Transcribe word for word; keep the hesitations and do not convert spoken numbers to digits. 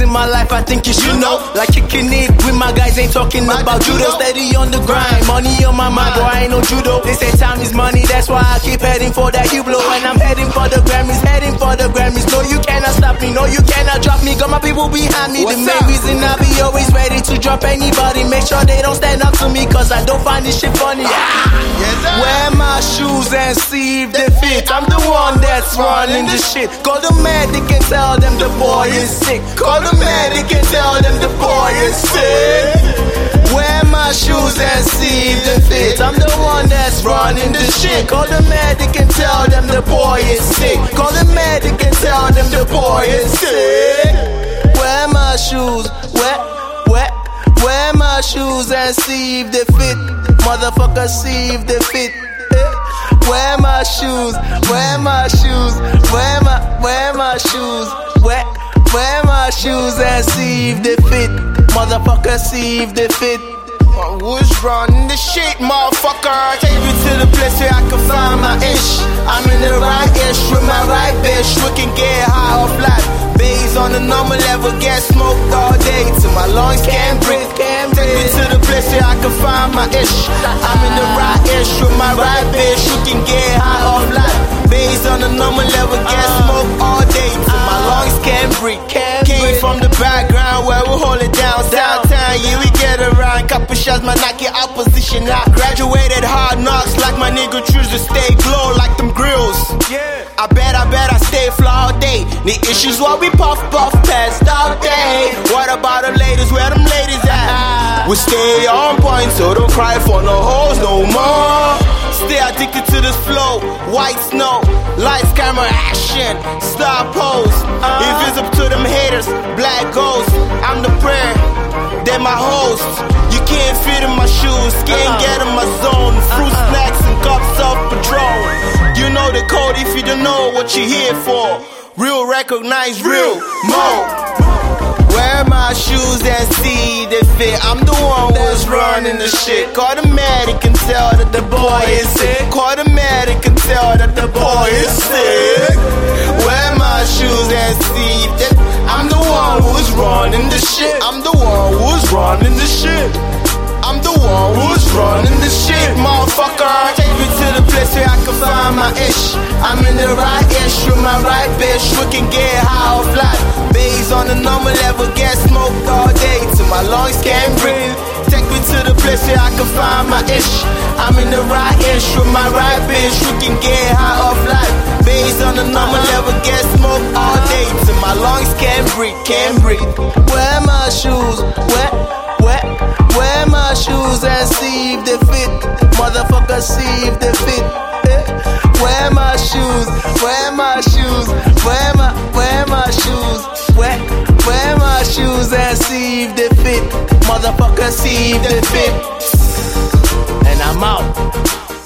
in my life, I think you should know. Like kicking it with my guys, ain't talking about judo. Steady on the grind, money on my mind, boy, I ain't no judo. They say time is money, that's why I keep heading for that Hublot. And I'm heading for the Grammys, heading for the Grammys. No, you cannot stop me, no, you cannot drop me. Got my people behind me. What's the main up? reason I be always ready to drop anybody. Make sure they don't stand up to me, cause I don't find this shit funny. Yes, sir. Wear my shoes and see if they fit. I'm the one that's running the shit. Call the medic and tell them the boy is sick. Call the medic and tell them the boy is sick. Wear my shoes and see if they fit. I'm the one that's running the shit. Call the medic and tell them the boy is sick. Call the medic and tell them the boy is sick. Wear my shoes, wear, wear, wear my shoes and see if they fit. Motherfucker, see if they fit. Wear my shoes, wear my shoes, wear my, wear my shoes, wear, wear my shoes and see if they fit. Motherfucker, see if they fit. Who's running the shit, motherfucker? Take me to the place where I can find my ish. I'm in the right ish with my right bitch. We can get high off life. Bays on the normal level, get smoked all day till my lungs can't breathe. Take me to the place where I can find my ish. I'm in the right ish with my right bitch. We can get high off life. Bays on the normal level, get smoked all day till my lungs can't breathe. Came from the background where we hold it down. Downtown, yeah, we get around. Couple shots, man, knock your opposition out. Graduated hard knocks like my nigga choose to stay glow like them grills. Yeah. I bet, I bet I stay fly all day. The issues while we puff, puff, past all day. What about the ladies? Where them ladies at? We stay on point, so don't cry for no hoes no more. Stay addicted to this flow. White snow, lights, camera, action, star pose. If it's up to them haters, black ghost. I'm the prayer, they're my host. You can't fit in my shoes, can't get in my zone. Fruit snacks and cups of Patron. You know the code if you don't know what you're here for. Real recognize real mo. Wear my shoes and see they fit. I'm the one who's running the shit. Call the medic and tell that the boy is sick. Call the medic and tell that the boy is sick. Wear my shoes and see that I'm the one who's running the shit. I'm the one who's running the shit. I'm the one who's running the shit, motherfucker. Take me to the place where I can find my ish. I'm in the right ish with my right bitch. We can get high off life. Bays on the normal level, get smoked all day till my lungs can't breathe. Take me to the place where I can find my ish. I'm in the right ish with my right bitch. We can get high off life. Bays on the normal level, get smoked all day till my lungs can't breathe, can't breathe. Wear my shoes, wear, wear, wear my shoes and see if they fit. Motherfucker, see if they fit. Eh. Wear my shoes, wear my shoes, wear my, wear my shoes, wear, wear my shoes and see if they fit. Motherfucker, see if they fit. And I'm out.